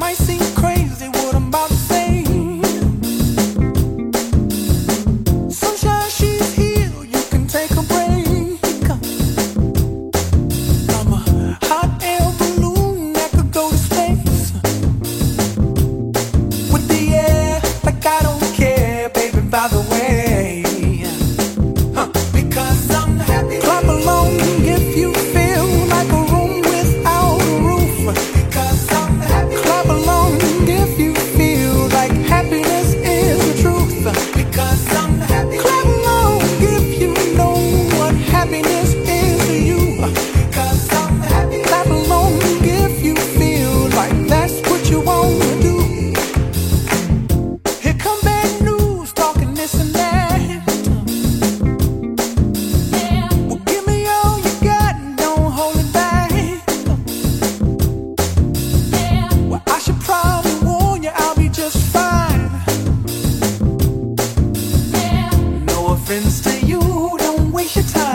might seem crazy what I'm about to say. Sunshine, she's here, you can take a break. I'm a hot air balloon that could go to space. With the air, like I don't care, baby, by the way. Because I'm happy. Clap along if you feel like a room without a roof. Because I'm happy. Clap along if you feel like happiness is the truth. Because I'm happy. Clap along if you know what happiness is to you. Because I'm happy. Clap along if you feel like that's what you want to do. Here come bad news, talking this and that. Well, give me all you got and don't hold it back. Well, I should probably warn you, I'll be just fine. No offense to you, don't waste your time.